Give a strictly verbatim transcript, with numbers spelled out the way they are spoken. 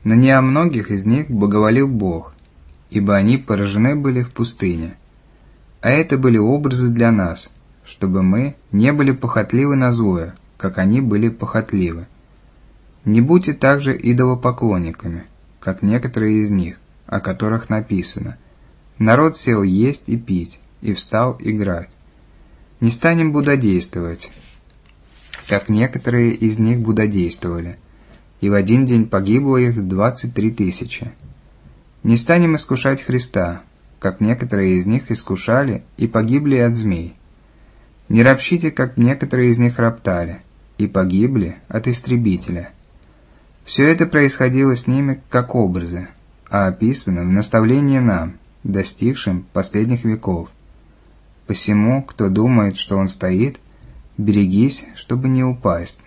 Но не о многих из них благоволил Бог, ибо они поражены были в пустыне. А это были образы для нас, чтобы мы не были похотливы на злое, как они были похотливы. Не будьте также идолопоклонниками, как некоторые из них, о которых написано: «Народ сел есть и пить, и встал играть». Не станем блудодействовать, как некоторые из них блудодействовали, и в один день погибло их двадцать три тысячи. Не станем искушать Христа, как некоторые из них искушали и погибли от змей. Не ропщите, как некоторые из них роптали, и погибли от истребителя. Все это происходило с ними как образы, а описано в наставлении нам, достигшим последних веков. Посему, кто думает, что он стоит, берегись, чтобы не упасть.